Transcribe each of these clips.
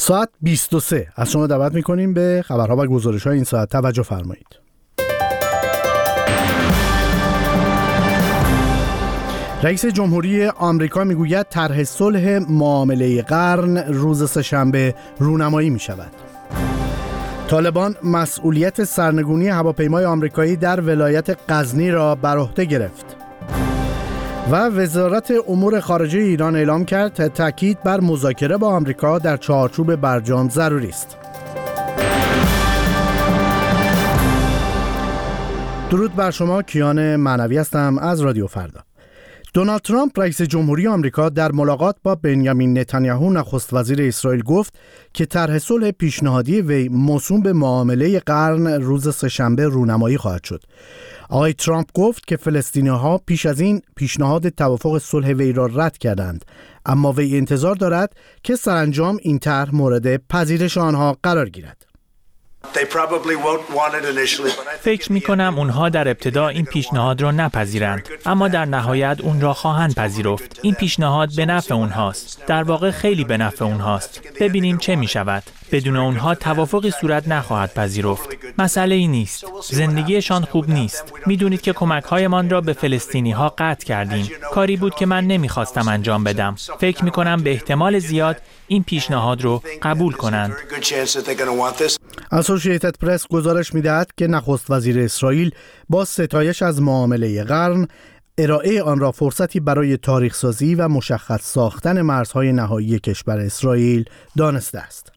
ساعت 23 از شما دعوت می‌کنیم به خبرها و گزارش‌های این ساعت توجه فرمایید. رئیس جمهوری آمریکا میگوید طرح صلح معامله قرن روز سه‌شنبه رونمایی می‌شود. طالبان مسئولیت سرنگونی هواپیمای آمریکایی در ولایت غزنی را بر عهده گرفت. و وزارت امور خارجه ایران اعلام کرد تاکید بر مذاکره با آمریکا در چارچوب برجام ضروری است. درود بر شما، کیان معنوی هستم از رادیو فردا. دونالد ترامپ رئیس جمهوری آمریکا در ملاقات با بنیامین نتانیاهو نخست وزیر اسرائیل گفت که طرح صلح پیشنهادی وی موسوم به معامله قرن روز سه‌شنبه رونمایی خواهد شد. آقای ترامپ گفت که فلسطینی‌ها پیش از این پیشنهاد توافق صلح وی را رد کردند، اما وی انتظار دارد که سرانجام این طرح مورد پذیرش آنها قرار گیرد. فکر می کنم اونها در ابتدا این پیشنهاد را نپذیرند، اما در نهایت اون را خواهند پذیرفت. این پیشنهاد به نفع اونهاست. در واقع خیلی به نفع اونهاست. ببینیم چه می شود. بدون اونها توافقی صورت نخواهد پذیرفت. مسئله ای نیست. زندگیشان خوب نیست. میدونید که کمک‌هایمان را به فلسطینی‌ها قطع کردیم. کاری بود که من نمیخواستم انجام بدم. فکر می کنم به احتمال زیاد این پیشنهاد رو قبول کنند. اسوسییتد پرس گزارش می‌دهد که نخست وزیر اسرائیل با ستایش از معامله قرن ارائه آن را فرصتی برای تاریخ‌سازی و مشخص ساختن مرزهای نهایی کشور اسرائیل دانسته است.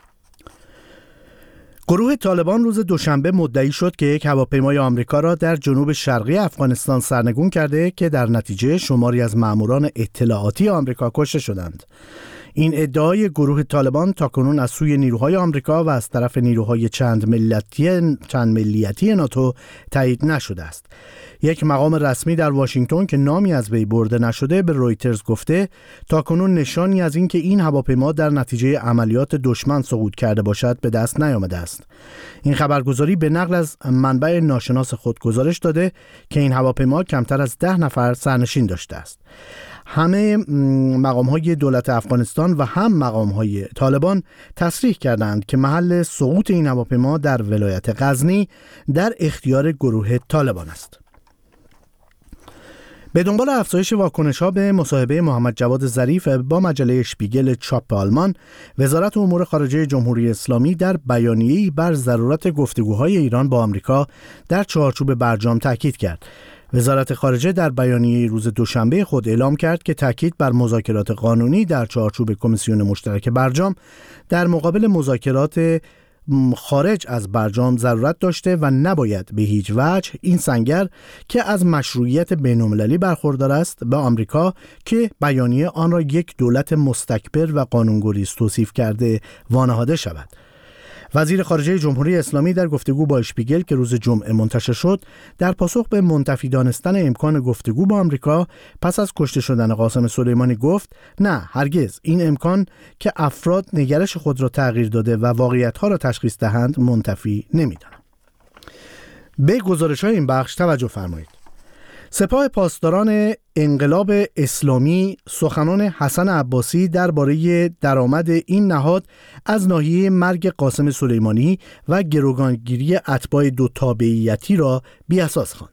گروه طالبان روز دوشنبه مدعی شد که یک هواپیمای آمریکا را در جنوب شرقی افغانستان سرنگون کرده که در نتیجه شماری از ماموران اطلاعاتی آمریکا کشته شدند. این ادعای گروه طالبان تاکنون از سوی نیروهای آمریکا و از طرف نیروهای چند ملیتی ناتو تایید نشده است. یک مقام رسمی در واشنگتن که نامی از وی برده نشده به رویترز گفته تاکنون نشانی از اینکه این هواپیما در نتیجه عملیات دشمن سقوط کرده باشد به دست نیامده است. این خبرگزاری به نقل از منبع ناشناس خود گزارش داده که این هواپیما کمتر از 10 نفر سرنشین داشته است. همه مقام‌های دولت افغانستان و هم مقام‌های طالبان تصریح کردند که محل سقوط این هواپیما در ولایت غزنی در اختیار گروه طالبان است. به دنبال افزایش واکنش‌ها به مصاحبه محمد جواد ظریف با مجله اشپیگل چاپ آلمان، وزارت امور خارجه جمهوری اسلامی در بیانیه‌ای بر ضرورت گفتگوهای ایران با آمریکا در چارچوب برجام تاکید کرد. وزارت خارجه در بیانیه روز دوشنبه خود اعلام کرد که تاکید بر مذاکرات قانونی در چارچوب کمیسیون مشترک برجام در مقابل مذاکرات خارج از برجام ضرورت داشته و نباید به هیچ وجه این سنگر که از مشروعیت بین‌المللی برخوردار است به آمریکا که بیانیه آن را یک دولت مستکبر و قانونگریز توصیف کرده وانهاده شود. وزیر خارجه جمهوری اسلامی در گفتگو با اشپیگل که روز جمعه منتشر شد در پاسخ به منتفی دانستن امکان گفتگو با آمریکا پس از کشته شدن قاسم سلیمانی گفت نه هرگز این امکان که افراد نگرش خود را تغییر داده و واقعیت‌ها را تشخیص دهند منتفی نمی‌دانم. به گزارش‌های این بخش توجه فرمایید. سپاه پاسداران انقلاب اسلامی سخنان حسن عباسی درباره درآمد این نهاد از ناحیه مرگ قاسم سلیمانی و گروگانگیری اتباع دو تابعیتی را بی‌اساس خواند.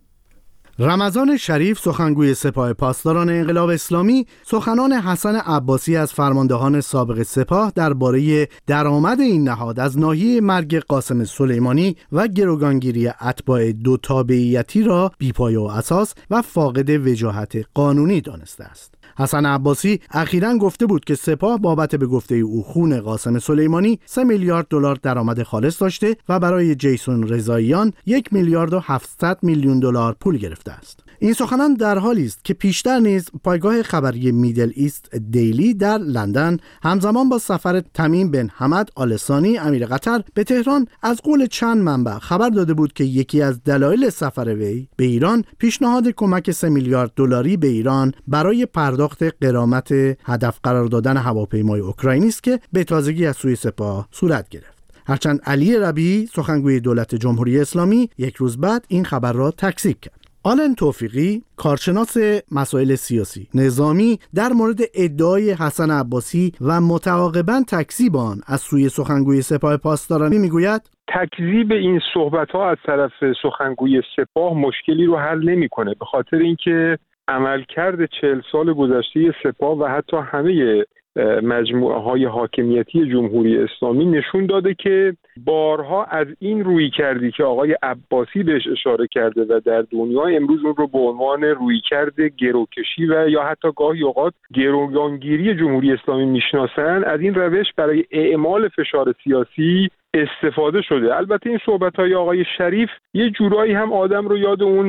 رمضان شریف سخنگوی سپاه پاسداران انقلاب اسلامی سخنان حسن عباسی از فرماندهان سابق سپاه درباره درآمد این نهاد از ناحیه مرگ قاسم سلیمانی و گروگانگیری اتباع دو تابعیتی را بی‌پایه و اساس و فاقد وجاهت قانونی دانسته است. حسن عباسی اخیراً گفته بود که سپاه بابت به گفته او خون قاسم سلیمانی 3 میلیارد دلار درآمد خالص داشته و برای جیسون رضاییان 1 میلیارد و 700 میلیون دلار پول گرفته است. این سخنان در حالی است که پیشتر نیز پایگاه خبری میدل ایست دیلی در لندن همزمان با سفر تمیم بن حمد آل ثانی امیر قطر به تهران از قول چند منبع خبر داده بود که یکی از دلایل سفر وی به ایران پیشنهاد کمک 3 میلیارد دلاری به ایران برای پرداخت غرامت هدف قرار دادن هواپیمای اوکراینی است که به تازگی از سوی سپاه صورت گرفت. هرچند علی ربیعی سخنگوی دولت جمهوری اسلامی یک روز بعد این خبر را تکذیب کرد. آلن توفیقی، کارشناس مسائل سیاسی نظامی، در مورد ادعای حسن عباسی و متعاقباً تکذیب آن از سوی سخنگوی سپاه پاسداران میگوید تکذیب این صحبت‌ها از طرف سخنگوی سپاه مشکلی رو حل نمی‌کنه، به خاطر اینکه عملکرد 40 سال گذشته سپاه و حتی همه مجموعه‌های حاکمیتی جمهوری اسلامی نشون داده که بارها از این رویکردی که آقای عباسی بهش اشاره کرده و در دنیا امروز اون رو به عنوان رویکرد گروکشی و یا حتی گاهی اوقات گروگانگیری جمهوری اسلامی میشناسن، از این روش برای اعمال فشار سیاسی استفاده شده. البته این صحبت‌های آقای شریف یه جورایی هم آدم رو یاد اون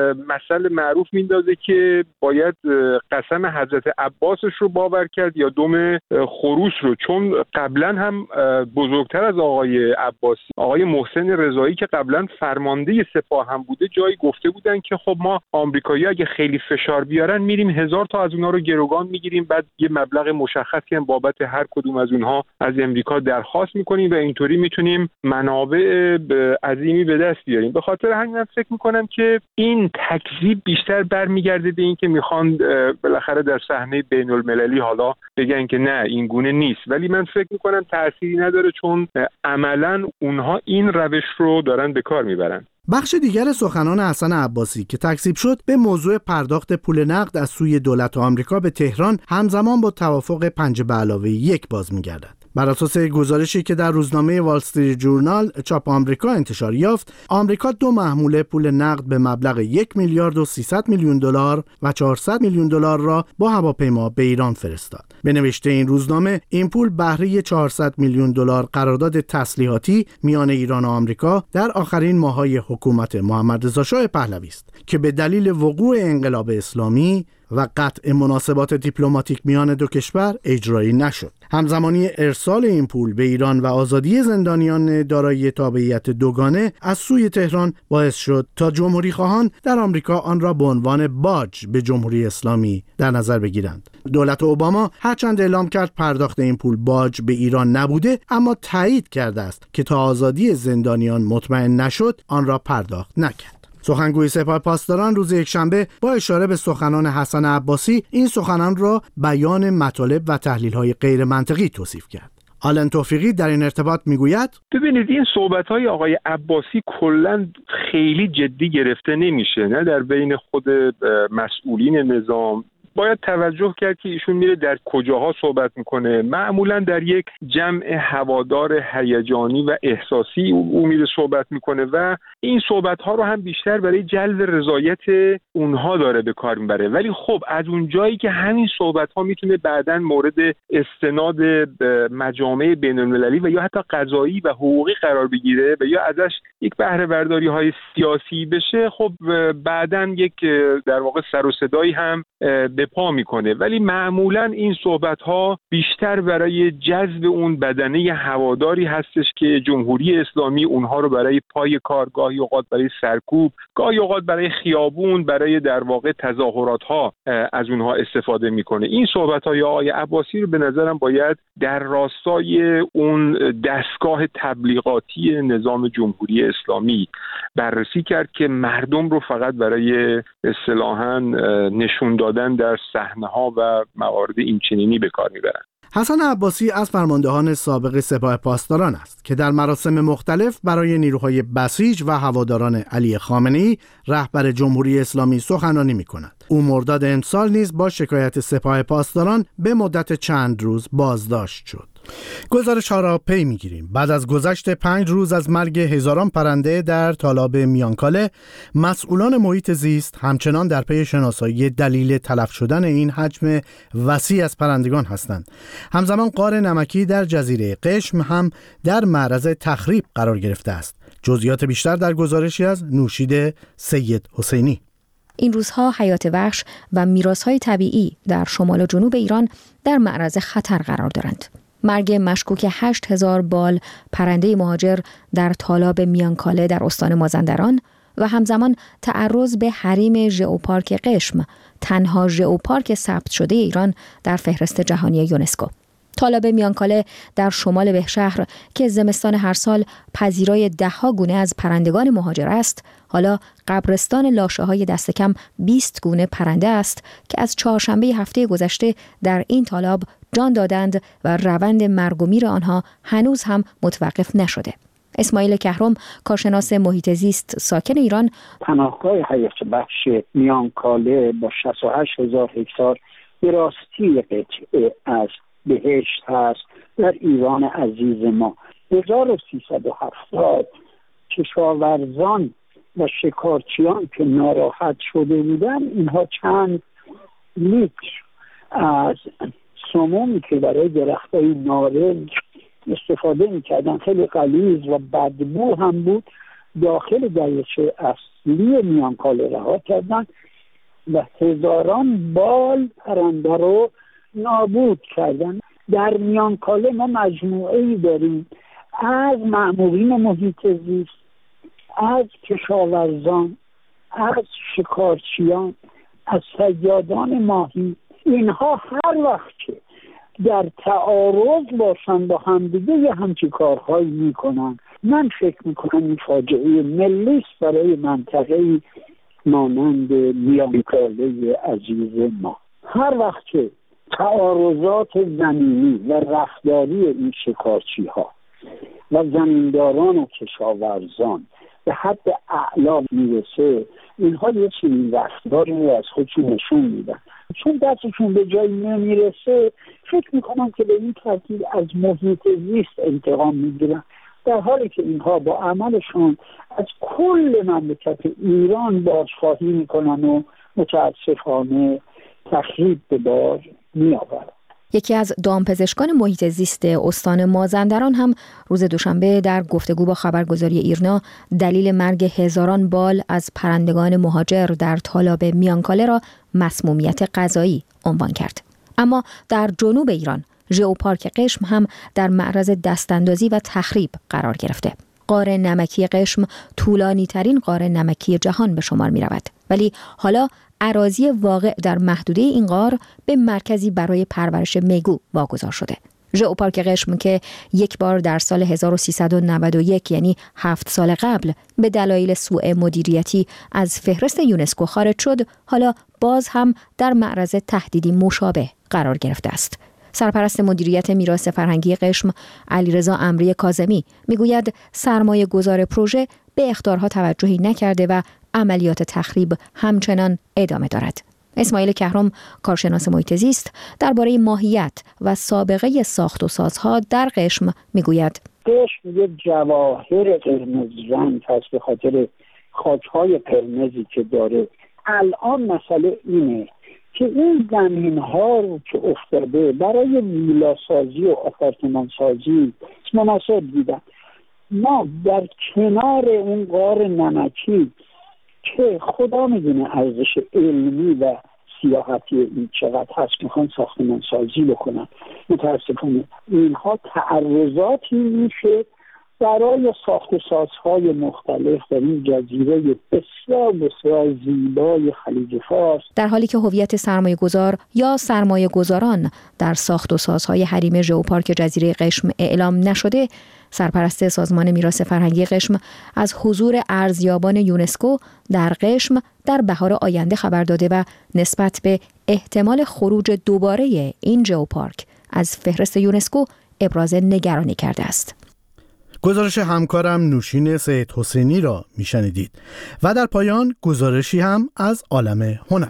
مثل معروف میندازه که باید قسم حضرت عباسش رو باور کرد یا دم خروس رو، چون قبلا هم بزرگتر از آقای عباسی آقای محسن رضایی که قبلا فرمانده سپاه هم بوده جایی گفته بودن که خب ما آمریکایی‌ها اگه خیلی فشار بیارن میریم 1000 تا از اونها رو گروگان میگیریم، بعد یه مبلغ مشخصی هم بابت هر کدوم از اونها از امریکا درخواست میکنیم و اینطوری میتونیم منابع عظیمی به دست بیاریم. به خاطر همین من فکر میکنم که این تکذیب بیشتر برمیگرده به این که میخوان بالاخره در صحنه بین المللی حالا بگن که نه این گونه نیست، ولی من فکر میکنم تأثیری نداره چون عملاً اونها این روش رو دارن به کار میبرن. بخش دیگر سخنان حسن عباسی که تکذیب شد به موضوع پرداخت پول نقد از سوی دولت آمریکا به تهران همزمان با توافق 5+1 باز می‌گردد. بر اساس گزارشی که در روزنامه وال استریت جورنال چاپ آمریکا انتشار یافت، آمریکا 2 محموله پول نقد به مبلغ 1 میلیارد و 300 میلیون دلار و 400 میلیون دلار را با هواپیما به ایران فرستاد. به نوشته این روزنامه، این پول بهره 400 میلیون دلار قرارداد تسلیحاتی میان ایران و آمریکا در آخرین ماه‌های حکومت محمد رضا شاه پهلوی است که به دلیل وقوع انقلاب اسلامی و قطع مناسبات دیپلماتیک میان دو کشور اجرایی نشد. همزمانی ارسال این پول به ایران و آزادی زندانیان دارای تابعیت دوگانه از سوی تهران باعث شد تا جمهوری خواهان در آمریکا آن را به عنوان باج به جمهوری اسلامی در نظر بگیرند. دولت اوباما هرچند اعلام کرد پرداخت این پول باج به ایران نبوده، اما تایید کرده است که تا آزادی زندانیان مطمئن نشد آن را پرداخت نکرد. سخنگوی سپاه پاسداران روز یکشنبه با اشاره به سخنان حسن عباسی این سخنان را بیان مطالب و تحلیل‌های غیر منطقی توصیف کرد. آلن توفیقی در این ارتباط میگوید ببینید این صحبت‌های آقای عباسی کلاً خیلی جدی گرفته نمیشه، نه در بین خود مسئولین نظام. باید توجه کرد که ایشون میره در کجاها صحبت میکنه. معمولا در یک جمع هوادار هیجانی و احساسی او میره صحبت میکنه و این صحبت‌ها رو هم بیشتر برای جلب رضایت اونها داره به کار میبره. ولی خب از اون جایی که همین صحبت‌ها میتونه بعداً مورد استناد مجامع بین‌المللی و یا حتی قضایی و حقوقی قرار بگیره و یا ازش یک بهره برداری‌های سیاسی بشه، خب بعداً یک در واقع سر و صدایی هم به پا میکنه. ولی معمولا این صحبت‌ها بیشتر برای جذب اون بدنه هواداری هستش که جمهوری اسلامی اونها رو برای پای کار، گاهی اوقات برای سرکوب، گاهی اوقات برای خیابون، برای در واقع تظاهرات‌ها از اونها استفاده میکنه. این صحبت‌های آقای عباسی رو به نظرم باید در راستای اون دستگاه تبلیغاتی نظام جمهوری اسلامی بررسی کرد که مردم رو فقط برای اصطلاحاً نشون دادن در صحنه‌ها و موارد اینچنینی به کار میبرن. حسن عباسی از فرماندهان سابق سپاه پاسداران است که در مراسم مختلف برای نیروهای بسیج و هواداران علی خامنه‌ای رهبر جمهوری اسلامی سخنرانی می‌کند. او مرداد امسال نیز با شکایت سپاه پاسداران به مدت چند روز بازداشت شد. گزارش‌ها را پی می‌گیریم. بعد از گذشت 5 روز از مرگ هزاران پرنده در تالاب میانکاله، مسئولان محیط زیست همچنان در پی شناسایی دلیل تلف شدن این حجم وسیع از پرندگان هستند. همزمان غار نمکی در جزیره قشم هم در معرض تخریب قرار گرفته است. جزئیات بیشتر در گزارشی از نوشید سید حسینی. این روزها حیات وحش و میراث‌های طبیعی در شمال و جنوب ایران در معرض خطر قرار دارند. مرگ مشکوک 8000 بال پرنده مهاجر در تالاب میانکاله در استان مازندران و همزمان تعرض به حریم ژئوپارک قشم، تنها ژئوپارک ثبت شده ایران در فهرست جهانی یونسکو. تالاب میانکاله در شمال بهشهر که زمستان هر سال پذیرای ده‌ها گونه از پرندگان مهاجر است، حالا قبرستان لاشه‌های دست کم 20 گونه پرنده است که از چهارشنبه هفته گذشته در این تالاب جان دادند و روند مرگ و میر آنها هنوز هم متوقف نشده. اسماعیل کهرم، کارشناس محیط زیست ساکن ایران: پناهگاه حیات وحش میانکاله با 68,000 هکتار به راستی قطعه از بهشت هست در ایران عزیز ما. 1370 کشاورزان و شکارچیان که ناراحت شده بودن، اینها چند لیتر از سمومی که برای درختای نارنج استفاده میکردن، خیلی غلیظ و بدبو هم بود، داخل دریاچه اصلی میانکاله رها کردن و هزاران بال پرنده رو نابود کردن. در میانکاله ما مجموعه‌ای داریم از مأمورین محیط زیست، از کشاورزان، از شکارچیان، از صیادان ماهی. اینها هر وقت که در تعارض باشن با همدیگه یه همچین کارهایی میکنن. من فکر میکنم این فاجعه ملی است برای منطقه مانند میانکاله عزیز ما. هر وقت که تعارضات زمینی و رفتاری این شکارچی ها و زمینداران و کشاورزان به حد اعلا میرسه، اینها یه چنین رفتاری رو از خودشون نشون میدن. چون دستشون به جایی نمیرسه، فکر میکنم که به این ترتیب از محیط زیست انتقام میگیرن، در حالی که اینها با عملشون از کل مملکت ایران بازخواهی میکنن و متاسفانه تخریب به بار میآورن. یکی از دامپزشکان محیط زیست استان مازندران هم روز دوشنبه در گفتگو با خبرگزاری ایرنا دلیل مرگ هزاران بال از پرندگان مهاجر در تالاب میانکاله را مسمومیت غذایی عنوان کرد. اما در جنوب ایران ژئوپارک قشم هم در معرض دستاندازی و تخریب قرار گرفته. غار نمکی قشم طولانی ترین غار نمکی جهان به شمار می رود. ولی حالا اراضی واقع در محدوده این غار به مرکزی برای پرورش میگو واگذار شده. ژئوپارک قشم که یک بار در سال 1391 یعنی 7 سال قبل به دلایل سوء مدیریتی از فهرست یونسکو خارج شد، حالا باز هم در معرض تهدیدی مشابه قرار گرفته است. سرپرست مدیریت میراث فرهنگی قشم علیرضا امری کاظمی میگوید سرمایه گذار پروژه به اخطارها توجهی نکرده و عملیات تخریب همچنان ادامه دارد. اسماعیل کهرم، کارشناس محیط زیست، درباره ماهیت و سابقه ساخت و سازها در قشم میگوید: قشم یک جواهر قرمز رنگ هست به خاطر خاک‌های قرمزی که داره. الان مسئله اینه که این زمین‌ها رو که افتاده برای ویلاسازی و آپارتمانسازی مناسب دیدن. ما در کنار اون غار نمکی که خدا میدونه ارزش علمی و سیاحتی این چقدر هست، میخوان ساختمان سازی بکنن. متاسفانه اینها تعرضاتی میشه برای ساخت و سازهای مختلف در این جزیره بسیار بسیار زیبای خلیج فارس، در حالی که هویت سرمایه گذار یا سرمایه گذاران در ساخت و سازهای حریم ژئوپارک جزیره قشم اعلام نشده. سرپرست سازمان میراث فرهنگی قشم از حضور ارزیابان یونسکو در قشم در بهار آینده خبر داده و نسبت به احتمال خروج دوباره این ژئوپارک از فهرست یونسکو ابراز نگرانی کرده است. گزارش همکارم نوشین سید حسینی را میشنیدید و در پایان گزارشی هم از عالم هنر.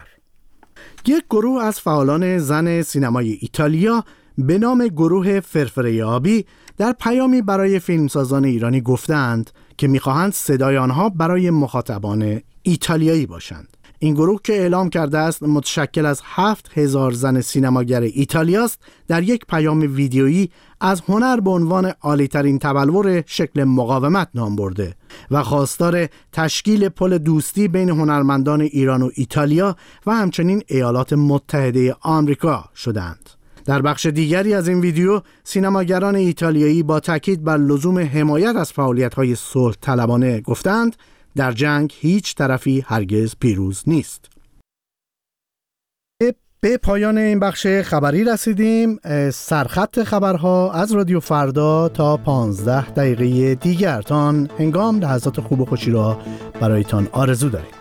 یک گروه از فعالان زن سینمای ایتالیا به نام گروه فرفره آبی در پیامی برای فیلمسازان ایرانی گفتند که میخواهند صدای آنها برای مخاطبان ایتالیایی باشند. این گروه که اعلام کرده است متشکل از 7,000 زن سینماگر ایتالیاست، در یک پیام ویدیویی از هنر به عنوان عالی‌ترین تبلور شکل مقاومت نام برده و خواستار تشکیل پل دوستی بین هنرمندان ایران و ایتالیا و همچنین ایالات متحده آمریکا شدند. در بخش دیگری از این ویدیو سینماگران ایتالیایی با تاکید بر لزوم حمایت از فعالیت‌های صلح طلبانه گفتند در جنگ هیچ طرفی هرگز پیروز نیست. به پایان این بخش خبری رسیدیم. سرخط خبرها از رادیو فردا تا 15 دقیقه دیگر. تا هنگام لحظات خوب و خوشی را برایتان آرزو داریم.